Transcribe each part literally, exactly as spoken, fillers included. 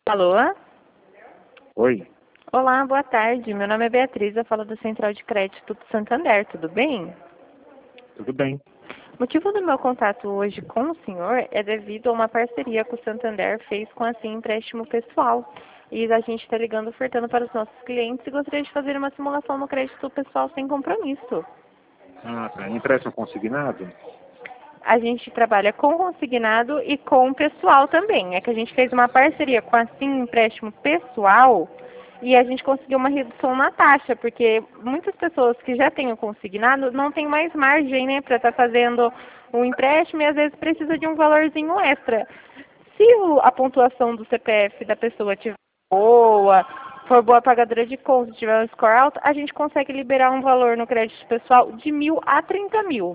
Alô? Oi, Olá, boa tarde. Meu nome é Beatriz, eu falo da Central de Crédito do Santander, tudo bem? tudo bem? O motivo do meu contato hoje com o senhor é devido a uma parceria que o Santander fez com a Sim Empréstimo Pessoal. E a gente está ligando ofertando para os nossos clientes e gostaria de fazer uma simulação no crédito pessoal sem compromisso. Ah, tá. Empréstimo consignado? A gente trabalha com consignado e com pessoal também. É que a gente fez uma parceria com a Sim Empréstimo Pessoal e a gente conseguiu uma redução na taxa, porque muitas pessoas que já têm o consignado não têm mais margem, né, para estar fazendo um empréstimo e às vezes precisa de um valorzinho extra. Se o- a pontuação do C P F da pessoa estiver boa, for boa pagadora de contas, tiver um score alto, a gente consegue liberar um valor no crédito pessoal de mil a trinta mil.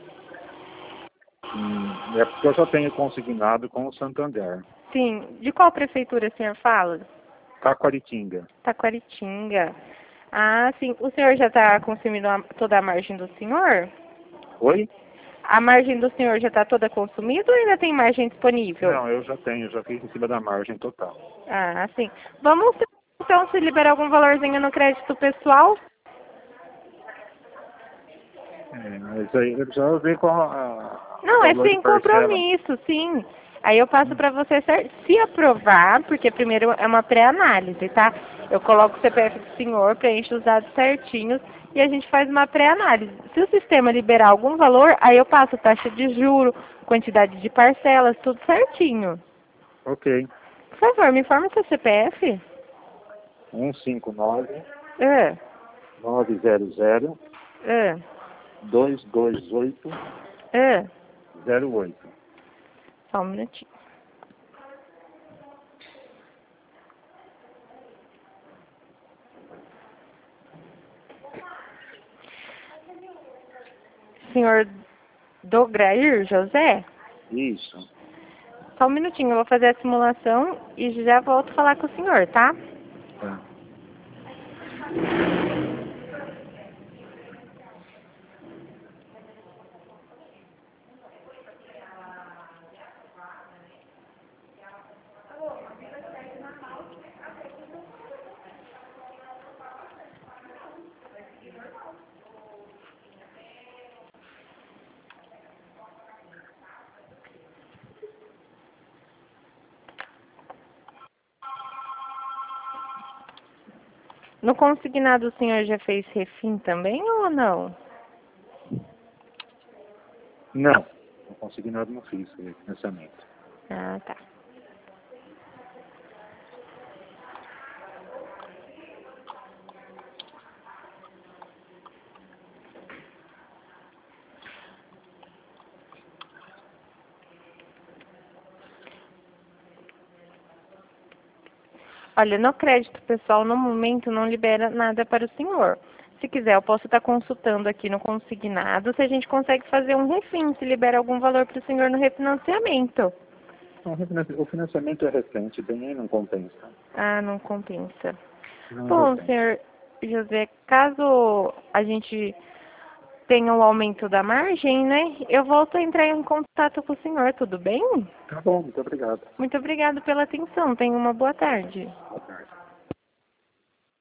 Hum, é porque eu já tenho consignado com o Santander. Sim. De qual prefeitura o senhor fala? Taquaritinga. Taquaritinga. Ah, sim. O senhor já está consumindo a- toda a margem do senhor? Oi? A margem do senhor já está toda consumida ou ainda tem margem disponível? Não, eu já tenho, já fiz em cima da margem total. Ah, sim. Vamos então se liberar algum valorzinho no crédito pessoal? É, mas aí eu já ver qual a, o Não, é valor de sem parcela. compromisso, sim. Aí eu passo para você cer- se aprovar, porque primeiro é uma pré-análise, tá? Eu coloco o C P F do senhor, preencho os dados certinhos e a gente faz uma pré-análise. Se o sistema liberar algum valor, aí eu passo taxa de juro, quantidade de parcelas, tudo certinho. Ok. Por favor, me informe seu C P F. um cinco nove, É, nove zero zero, é, dois dois oito, é. zero oito. Só um minutinho. Senhor Dograir José? Isso. Só um minutinho, eu vou fazer a simulação e já volto falar com o senhor, tá? Tá. No consignado o senhor já fez refim também ou não? Não, não consignado não fiz esse financiamento. Ah, tá. Olha, no crédito pessoal, no momento, não libera nada para o senhor. Se quiser, eu posso estar consultando aqui no consignado se a gente consegue fazer um refim, se libera algum valor para o senhor no refinanciamento. Não, o refinanci- o financiamento é recente, bem aí não compensa. Ah, não compensa. Não é Bom, recente. senhor José, caso a gente tenha um aumento da margem, né, eu volto a entrar em contato com o senhor, tudo bem? Tá bom, muito obrigado. Muito obrigada pela atenção. Tenha uma boa tarde. Boa tarde.